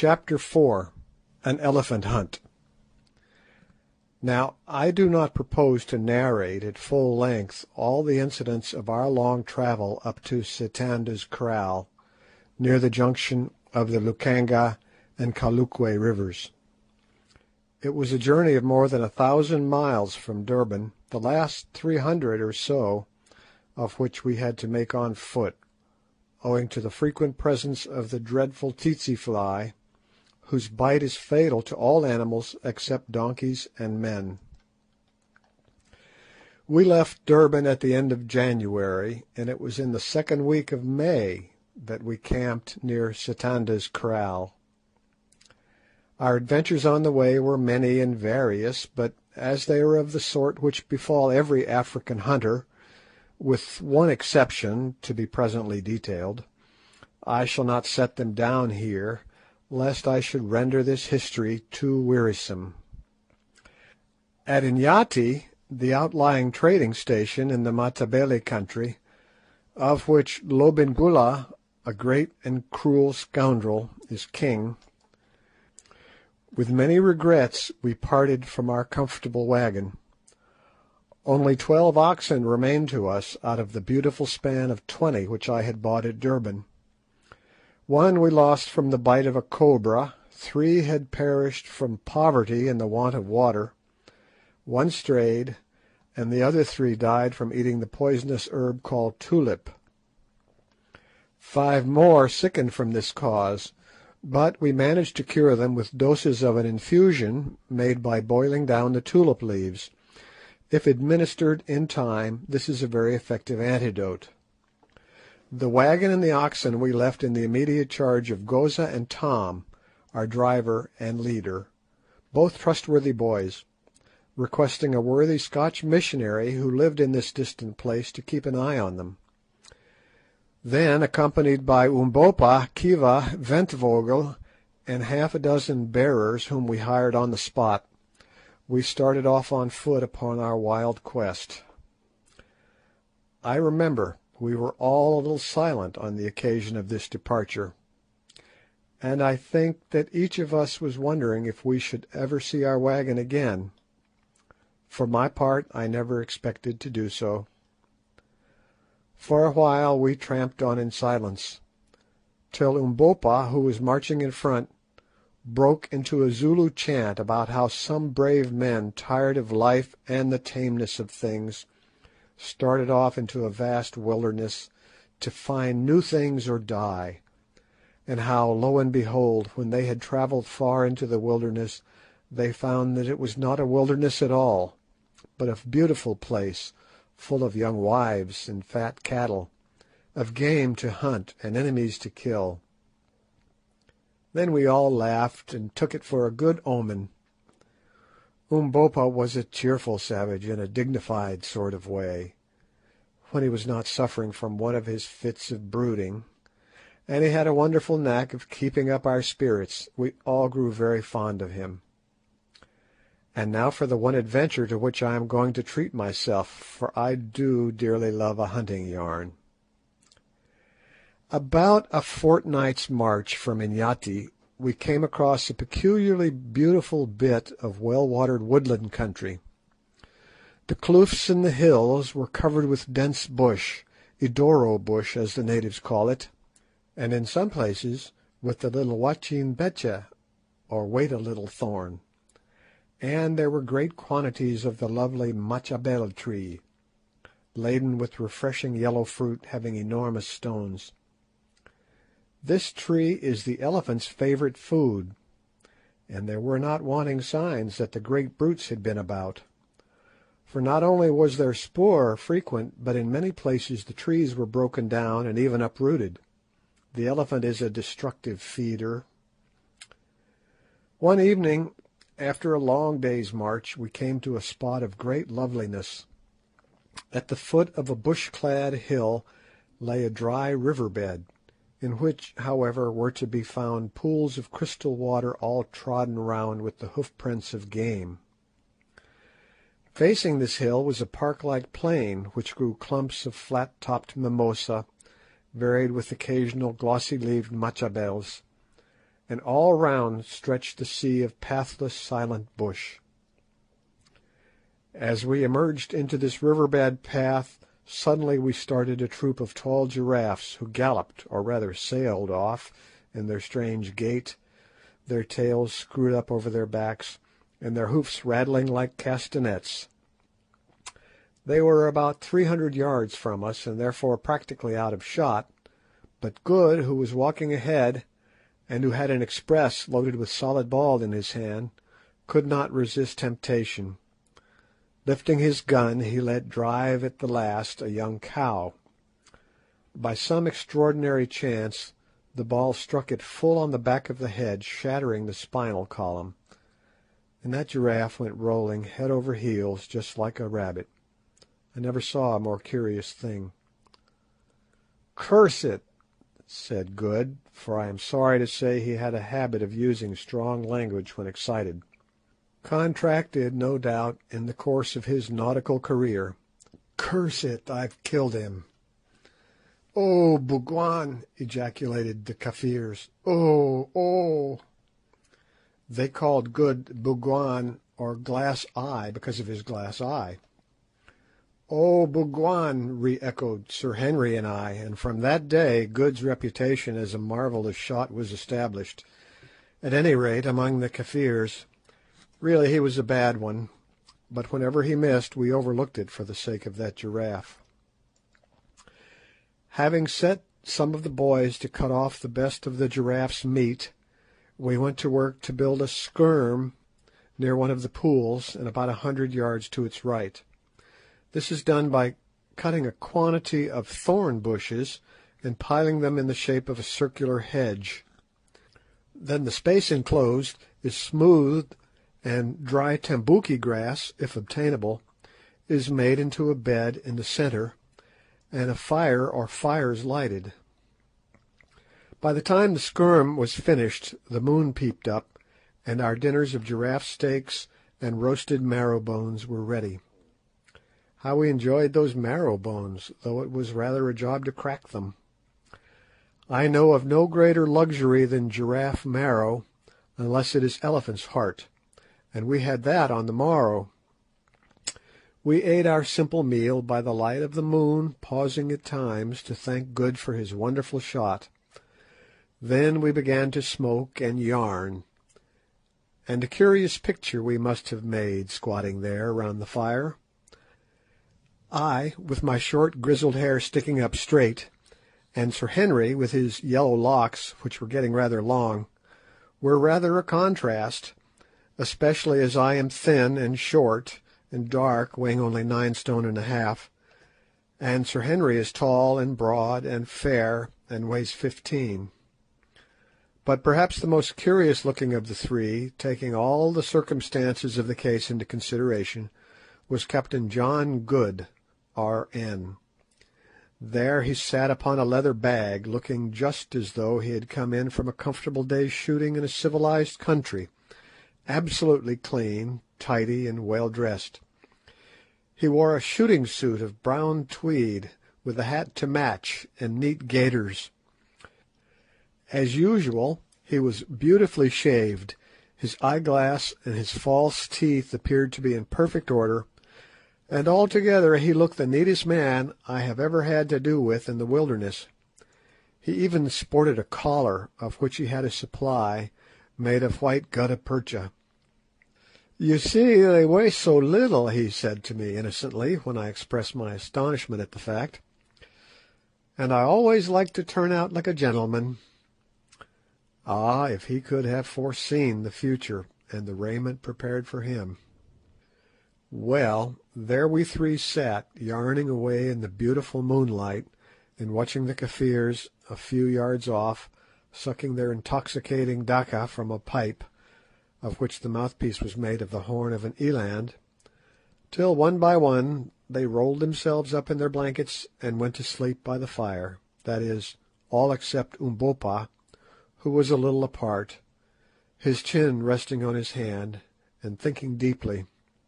Chapter 4. An Elephant Hunt. Now, I do not propose to narrate at full length all the incidents of our long travel up to Sitanda's Kraal, near the junction of the Lukanga and Kalukwe rivers. It was a journey of more than 1,000 miles from Durban, the last 300 or so of which we had to make on foot, owing to the frequent presence of the dreadful tsetse fly, whose bite is fatal to all animals except donkeys and men. We left Durban at the end of January, and it was in the second week of May that we camped near Sitanda's Kraal. Our adventures on the way were many and various, but as they are of the sort which befall every African hunter, with one exception to be presently detailed, I shall not set them down here, lest I should render this history too wearisome. At Inyati, the outlying trading station in the Matabele country, of which Lobengula, a great and cruel scoundrel, is king, with many regrets we parted from our comfortable wagon. Only 12 oxen remained to us out of the beautiful span of 20 which I had bought at Durban. One we lost from the bite of a cobra, 3 had perished from poverty and the want of water, 1 strayed, and the other 3 died from eating the poisonous herb called tulip. 5 more sickened from this cause, but we managed to cure them with doses of an infusion made by boiling down the tulip leaves. If administered in time, this is a very effective antidote. The wagon and the oxen we left in the immediate charge of Goza and Tom, our driver and leader, both trustworthy boys, requesting a worthy Scotch missionary who lived in this distant place to keep an eye on them. Then, accompanied by Umbopa, Kiva, Ventvogel, and half a dozen bearers whom we hired on the spot, we started off on foot upon our wild quest. I remember we were all a little silent on the occasion of this departure, and I think that each of us was wondering if we should ever see our wagon again. For my part, I never expected to do so. For a while we tramped on in silence, till Umbopa, who was marching in front, broke into a Zulu chant about how some brave men, tired of life and the tameness of things, started off into a vast wilderness to find new things or die, and how, lo and behold, when they had travelled far into the wilderness, they found that it was not a wilderness at all, but a beautiful place, full of young wives and fat cattle, of game to hunt and enemies to kill. Then we all laughed and took it for a good omen. Umbopa was a cheerful savage in a dignified sort of way, when he was not suffering from one of his fits of brooding, and he had a wonderful knack of keeping up our spirits. We all grew very fond of him. And now for the one adventure to which I am going to treat myself, for I do dearly love a hunting yarn. About a fortnight's march from Inyati, we came across a peculiarly beautiful bit of well-watered woodland country. The kloofs and the hills were covered with dense bush, idoro bush as the natives call it, and in some places with the little wachin beche, or wait-a-little thorn, and there were great quantities of the lovely machabel tree, laden with refreshing yellow fruit having enormous stones. This tree is the elephant's favourite food, and there were not wanting signs that the great brutes had been about. For not only was their spoor frequent, but in many places the trees were broken down and even uprooted. The elephant is a destructive feeder. One evening, after a long day's march, we came to a spot of great loveliness. At the foot of a bush-clad hill lay a dry river-bed, in which, however, were to be found pools of crystal water all trodden round with the hoof-prints of game. Facing this hill was a park-like plain, which grew clumps of flat-topped mimosa, varied with occasional glossy-leaved machabels, and all round stretched the sea of pathless, silent bush. As we emerged into this river-bed path, suddenly we started a troop of tall giraffes, who galloped, or rather sailed, off in their strange gait, their tails screwed up over their backs, and their hoofs rattling like castanets. They were about 300 yards from us, and therefore practically out of shot, but Good, who was walking ahead, and who had an express loaded with solid ball in his hand, could not resist temptation. Lifting his gun, he let drive at the last a young cow. By some extraordinary chance the ball struck it full on the back of the head, shattering the spinal column, and that giraffe went rolling head over heels just like a rabbit. I never saw a more curious thing. "Curse it!" said Good, for I am sorry to say he had a habit of using strong language when excited. Contracted, no doubt, in the course of his nautical career. "Curse it, I've killed him." "Oh, Bougwan!" ejaculated the Kafirs. "Oh, oh!" They called Good Bougwan, or Glass Eye, because of his glass eye. "Oh, Bougwan!" re-echoed Sir Henry and I, and from that day Good's reputation as a marvellous shot was established, at any rate among the Kafirs. Really he was a bad one, but whenever he missed we overlooked it for the sake of that giraffe. Having set some of the boys to cut off the best of the giraffe's meat, we went to work to build a scherm near one of the pools, and about 100 yards to its right. This is done by cutting a quantity of thorn bushes and piling them in the shape of a circular hedge. Then the space enclosed is smoothed, and dry tambouki grass, if obtainable, is made into a bed in the centre, and a fire or fires lighted. By the time the scherm was finished the moon peeped up, and our dinners of giraffe steaks and roasted marrow bones were ready. How we enjoyed those marrow bones, though it was rather a job to crack them. I know of no greater luxury than giraffe marrow, unless it is elephant's heart, and we had that on the morrow. We ate our simple meal by the light of the moon, pausing at times to thank Good for his wonderful shot. Then we began to smoke and yarn, and a curious picture we must have made, squatting there round the fire. I, with my short grizzled hair sticking up straight, and Sir Henry, with his yellow locks, which were getting rather long, were rather a contrast, especially as I am thin and short and dark, weighing only 9 stone and a half, and Sir Henry is tall and broad and fair and weighs 15. But perhaps the most curious looking of the three, taking all the circumstances of the case into consideration, was Captain John Good, R.N. There he sat upon a leather bag, looking just as though he had come in from a comfortable day's shooting in a civilized country, absolutely clean, tidy, and well dressed. He wore a shooting suit of brown tweed, with a hat to match, and neat gaiters. As usual, he was beautifully shaved, his eyeglass and his false teeth appeared to be in perfect order, and altogether he looked the neatest man I have ever had to do with in the wilderness. He even sported a collar, of which he had a supply, made of white gutta percha. "You see, they weigh so little," he said to me innocently, when I expressed my astonishment at the fact, "and I always like to turn out like a gentleman." Ah, if he could have foreseen the future and the raiment prepared for him! Well, there we three sat, yarning away in the beautiful moonlight, and watching the Kafirs, a few yards off, sucking their intoxicating dakka from a pipe, of which the mouthpiece was made of the horn of an eland, till one by one they rolled themselves up in their blankets and went to sleep by the fire, that is, all except Umbopa, who was a little apart, his chin resting on his hand, and thinking deeply.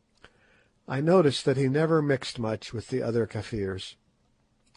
I noticed that he never mixed much with the other Kafirs.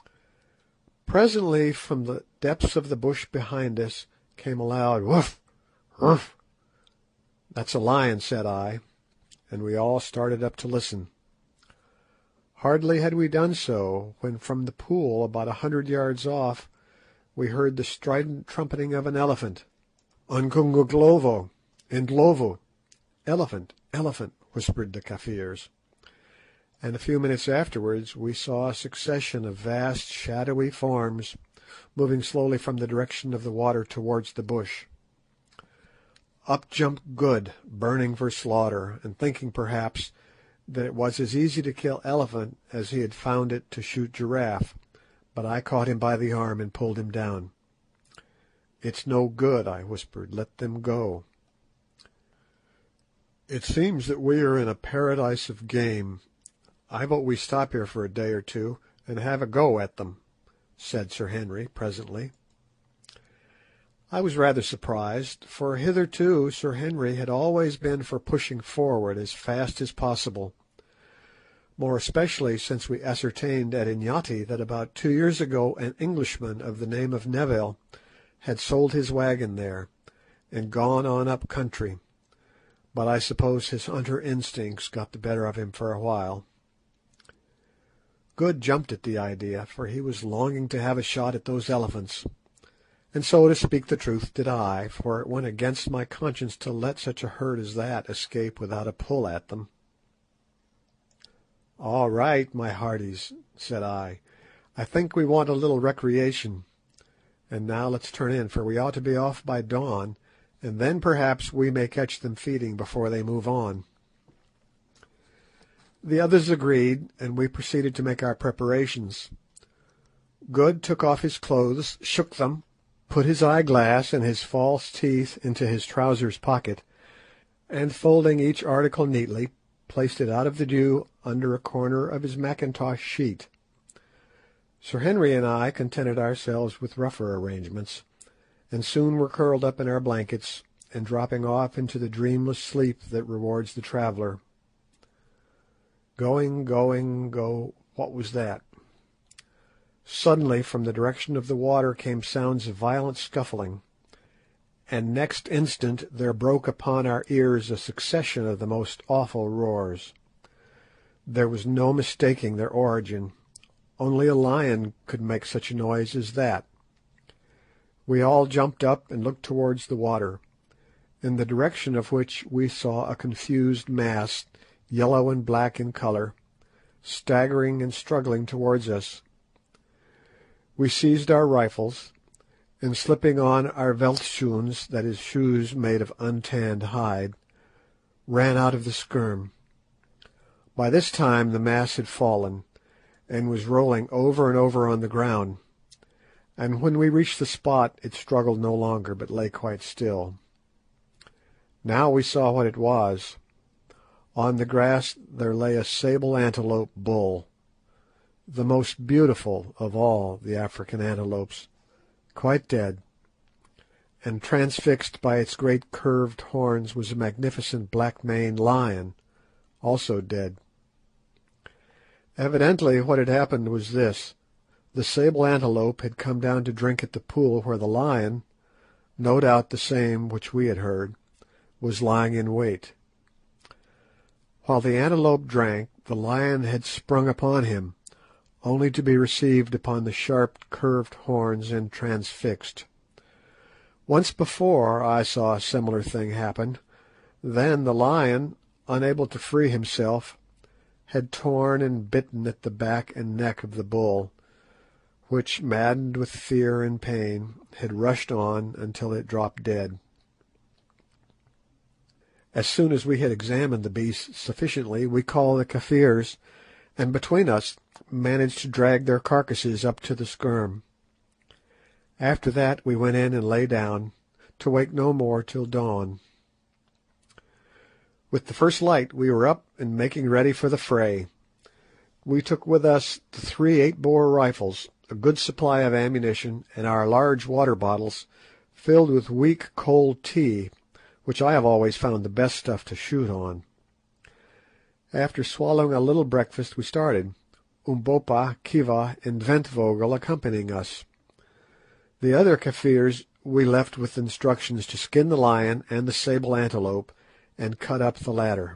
Presently from the depths of the bush behind us came a loud "woof!" "Humph! That's a lion," said I, and we all started up to listen. Hardly had we done so when from the pool about 100 yards off we heard the strident trumpeting of an elephant. "Unkunguglovo, Ndlovu, elephant, elephant," whispered the Kafirs, and a few minutes afterwards we saw a succession of vast shadowy forms moving slowly from the direction of the water towards the bush. Up jumped Good, burning for slaughter, and thinking perhaps that it was as easy to kill elephant as he had found it to shoot giraffe, but I caught him by the arm and pulled him down. "It's no good," I whispered. "Let them go." "It seems that we are in a paradise of game. I vote we stop here for a day or two and have a go at them," said Sir Henry presently. I was rather surprised, for hitherto Sir Henry had always been for pushing forward as fast as possible, more especially since we ascertained at Inyati that about 2 years ago an Englishman of the name of Neville had sold his wagon there, and gone on up country, but I suppose his hunter instincts got the better of him for a while. Good jumped at the idea, for he was longing to have a shot at those elephants, and so, to speak the truth, did I, for it went against my conscience to let such a herd as that escape without a pull at them. "All right, my hearties," said I. "I think we want a little recreation. And now let's turn in, for we ought to be off by dawn, and then perhaps we may catch them feeding before they move on." The others agreed, and we proceeded to make our preparations. Good took off his clothes, shook them, put his eyeglass and his false teeth into his trousers pocket, and folding each article neatly, placed it out of the dew under a corner of his mackintosh sheet. Sir Henry and I contented ourselves with rougher arrangements, and soon were curled up in our blankets and dropping off into the dreamless sleep that rewards the traveller. Going, what was that? Suddenly from the direction of the water came sounds of violent scuffling, and next instant there broke upon our ears a succession of the most awful roars. There was no mistaking their origin. Only a lion could make such a noise as that. We all jumped up and looked towards the water, in the direction of which we saw a confused mass, yellow and black in colour, staggering and struggling towards us. We seized our rifles, and slipping on our veldschoons, that is, shoes made of untanned hide, ran out of the scherm. By this time the mass had fallen, and was rolling over and over on the ground, and when we reached the spot it struggled no longer, but lay quite still. Now we saw what it was. On the grass there lay a sable antelope bull, the most beautiful of all the African antelopes, quite dead, and transfixed by its great curved horns was a magnificent black-maned lion, also dead. Evidently what had happened was this: the sable antelope had come down to drink at the pool where the lion, no doubt the same which we had heard, was lying in wait. While the antelope drank, the lion had sprung upon him, only to be received upon the sharp curved horns and transfixed. Once before I saw a similar thing happen. Then the lion, unable to free himself, had torn and bitten at the back and neck of the bull, which, maddened with fear and pain, had rushed on until it dropped dead. As soon as we had examined the beasts sufficiently, we called the Kafirs, and between us managed to drag their carcasses up to the scherm. After that we went in and lay down, to wake no more till dawn. With the first light we were up and making ready for the fray. We took with us the 3 8-bore rifles, a good supply of ammunition, and our large water bottles, filled with weak cold tea, which I have always found the best stuff to shoot on. After swallowing a little breakfast we started, Umbopa, Kiva, and Ventvögel accompanying us. The other Kafirs we left with instructions to skin the lion and the sable antelope and cut up the latter.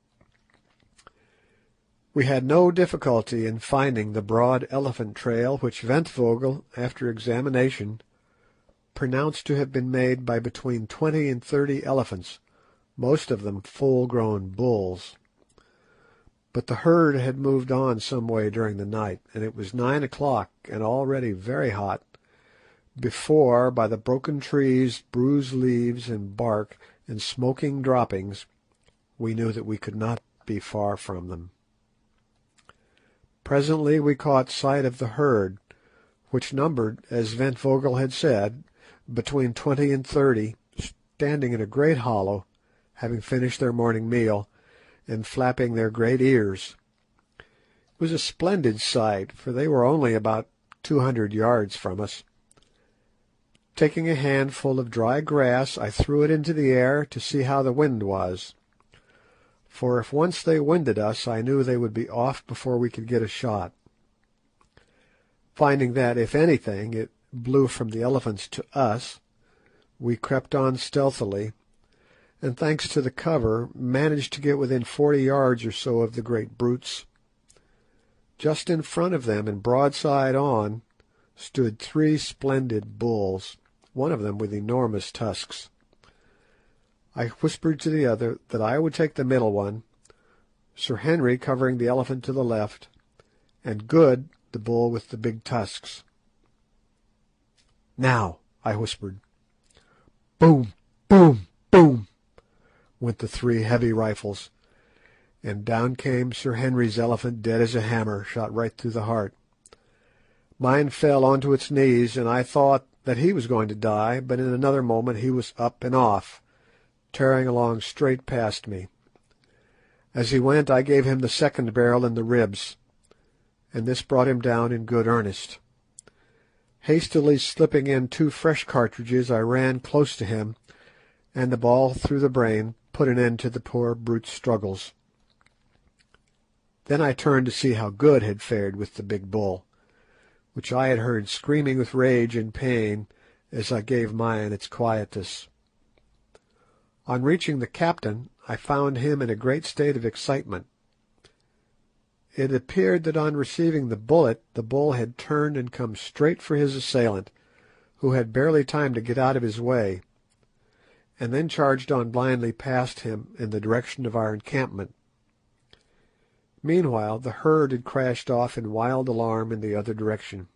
We had no difficulty in finding the broad elephant trail which Ventvögel, after examination, pronounced to have been made by between 20 and 30 elephants, most of them full-grown bulls. But the herd had moved on some way during the night, and it was 9 o'clock and already very hot, before, by the broken trees, bruised leaves and bark, and smoking droppings, we knew that we could not be far from them. Presently we caught sight of the herd, which numbered, as Ventvögel had said, between 20 and 30, standing in a great hollow, having finished their morning meal, and flapping their great ears. It was a splendid sight, for they were only about 200 yards from us. Taking a handful of dry grass, I threw it into the air to see how the wind was, for if once they winded us I knew they would be off before we could get a shot. Finding that, if anything, it blew from the elephants to us, we crept on stealthily, and thanks to the cover, managed to get within 40 yards or so of the great brutes. Just in front of them, and broadside on, stood 3 splendid bulls, one of them with enormous tusks. I whispered to the other that I would take the middle one, Sir Henry covering the elephant to the left, and Good the bull with the big tusks. "Now," I whispered. Boom, boom, boom, went the 3 heavy rifles, and down came Sir Henry's elephant dead as a hammer, shot right through the heart. Mine fell onto its knees, and I thought that he was going to die, but in another moment he was up and off, tearing along straight past me. As he went I gave him the second barrel in the ribs, and this brought him down in good earnest. Hastily slipping in 2 fresh cartridges, I ran close to him, and the ball through the brain put an end to the poor brute's struggles. Then I turned to see how Good had fared with the big bull, which I had heard screaming with rage and pain as I gave mine its quietus. On reaching the captain, I found him in a great state of excitement. It appeared that on receiving the bullet the bull had turned and come straight for his assailant, who had barely time to get out of his way, and then charged on blindly past him in the direction of our encampment. Meanwhile the herd had crashed off in wild alarm in the other direction.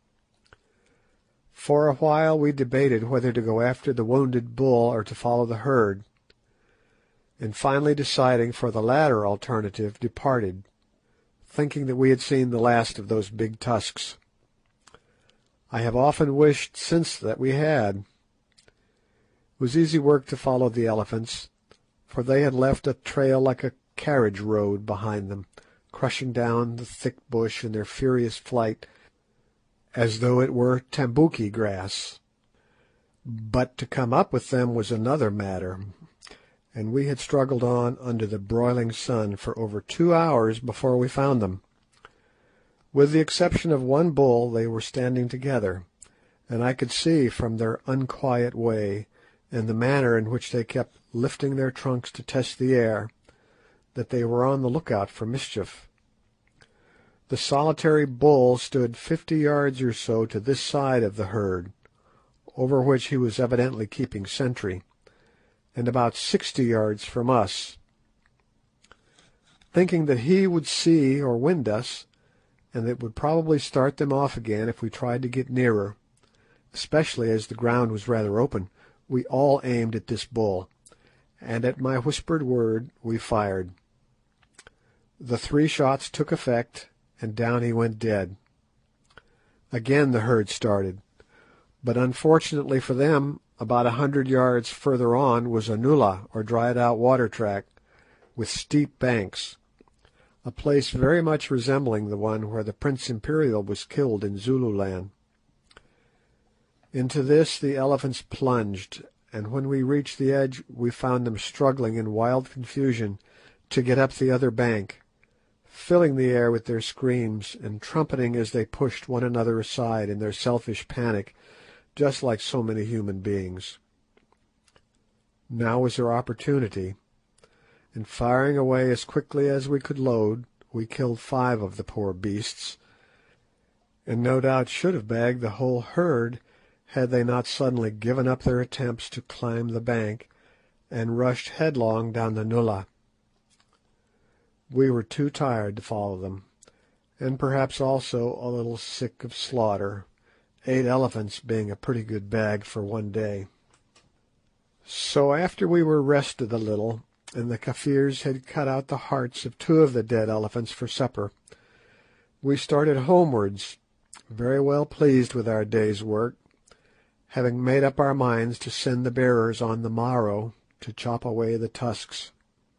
For a while we debated whether to go after the wounded bull or to follow the herd, and finally deciding for the latter alternative, departed, thinking that we had seen the last of those big tusks. I have often wished since that we had. It was easy work to follow the elephants, for they had left a trail like a carriage road behind them, crushing down the thick bush in their furious flight as though it were tambouki grass. But to come up with them was another matter, and we had struggled on under the broiling sun for over 2 hours before we found them. With the exception of one bull they were standing together, and I could see from their unquiet way, and the manner in which they kept lifting their trunks to test the air, that they were on the lookout for mischief. The solitary bull stood 50 yards or so to this side of the herd, over which he was evidently keeping sentry, and about 60 yards from us. Thinking that he would see or wind us, and that would probably start them off again if we tried to get nearer, especially as the ground was rather open, we all aimed at this bull, and at my whispered word we fired. The 3 shots took effect, and down he went dead. Again the herd started, but unfortunately for them, about 100 yards further on was a nullah, or dried-out water track, with steep banks, a place very much resembling the one where the Prince Imperial was killed in Zululand. Into this the elephants plunged, and when we reached the edge we found them struggling in wild confusion to get up the other bank, filling the air with their screams, and trumpeting as they pushed one another aside in their selfish panic just like so many human beings. Now was our opportunity, and firing away as quickly as we could load, we killed 5 of the poor beasts, and no doubt should have bagged the whole herd had they not suddenly given up their attempts to climb the bank and rushed headlong down the nullah. We were too tired to follow them, and perhaps also a little sick of slaughter, 8 elephants being a pretty good bag for one day. So after we were rested a little, and the Kafirs had cut out the hearts of 2 of the dead elephants for supper, we started homewards, very well pleased with our day's work, having made up our minds to send the bearers on the morrow to chop away the tusks.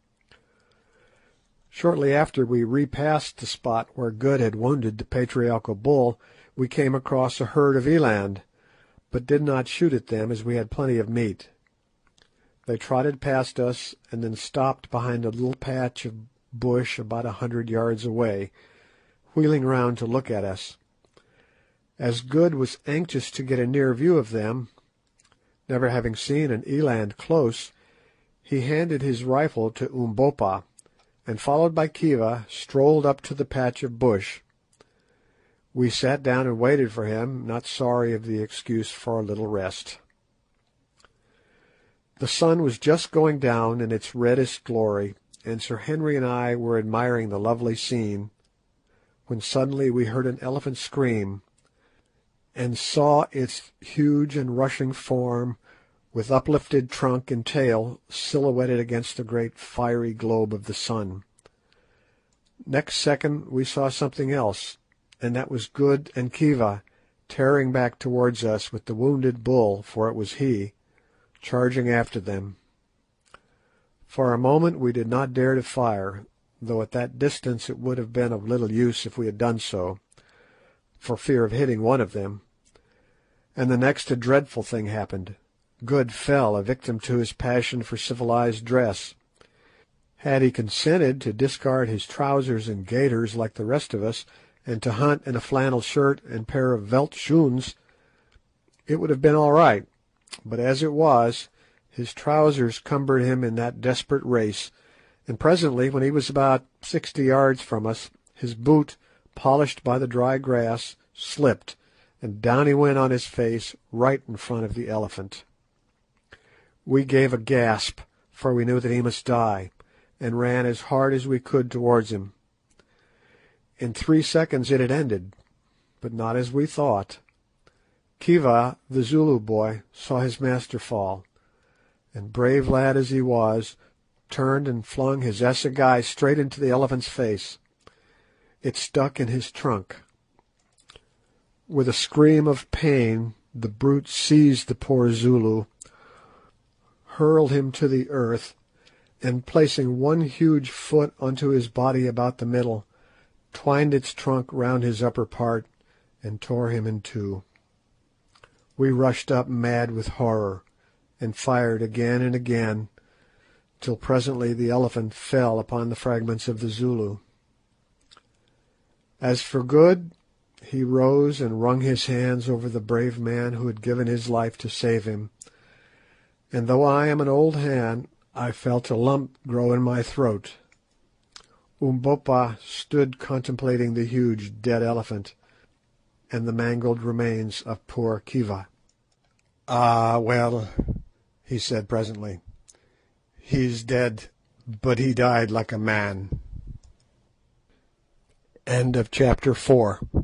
Shortly after we repassed the spot where Good had wounded the patriarchal bull, we came across a herd of eland, but did not shoot at them as we had plenty of meat. They trotted past us and then stopped behind a little patch of bush about 100 yards away, wheeling round to look at us. As Good was anxious to get a near view of them, never having seen an eland close, he handed his rifle to Umbopa, and followed by Kiva, strolled up to the patch of bush. We sat down and waited for him, not sorry of the excuse for a little rest. The sun was just going down in its reddest glory, and Sir Henry and I were admiring the lovely scene, when suddenly we heard an elephant scream, and saw its huge and rushing form, with uplifted trunk and tail, silhouetted against the great fiery globe of the sun. Next second we saw something else, and that was Good and Kiva tearing back towards us with the wounded bull, for it was he, charging after them. For a moment we did not dare to fire, though at that distance it would have been of little use if we had done so, for fear of hitting one of them. And the next a dreadful thing happened. Good fell a victim to his passion for civilized dress. Had he consented to discard his trousers and gaiters like the rest of us, and to hunt in a flannel shirt and pair of veldt-schoons, it would have been all right, but as it was, his trousers cumbered him in that desperate race, and presently, when he was about 60 yards from us, his boot, polished by the dry grass, slipped, and down he went on his face right in front of the elephant. We gave a gasp, for we knew that he must die, and ran as hard as we could towards him. In 3 seconds it had ended, but not as we thought. Kiva, the Zulu boy, saw his master fall, and, brave lad as he was, turned and flung his assegai straight into the elephant's face. It stuck in his trunk. With a scream of pain, the brute seized the poor Zulu, hurled him to the earth, and placing one huge foot onto his body about the middle, twined its trunk round his upper part and tore him in 2. We rushed up mad with horror, and fired again and again, till presently the elephant fell upon the fragments of the Zulu. As for Good, he rose and wrung his hands over the brave man who had given his life to save him, and though I am an old hand, I felt a lump grow in my throat. Umbopa stood contemplating the huge dead elephant, and the mangled remains of poor Kiva. "Ah, well," he said presently, "he's dead, but he died like a man." End of chapter 4.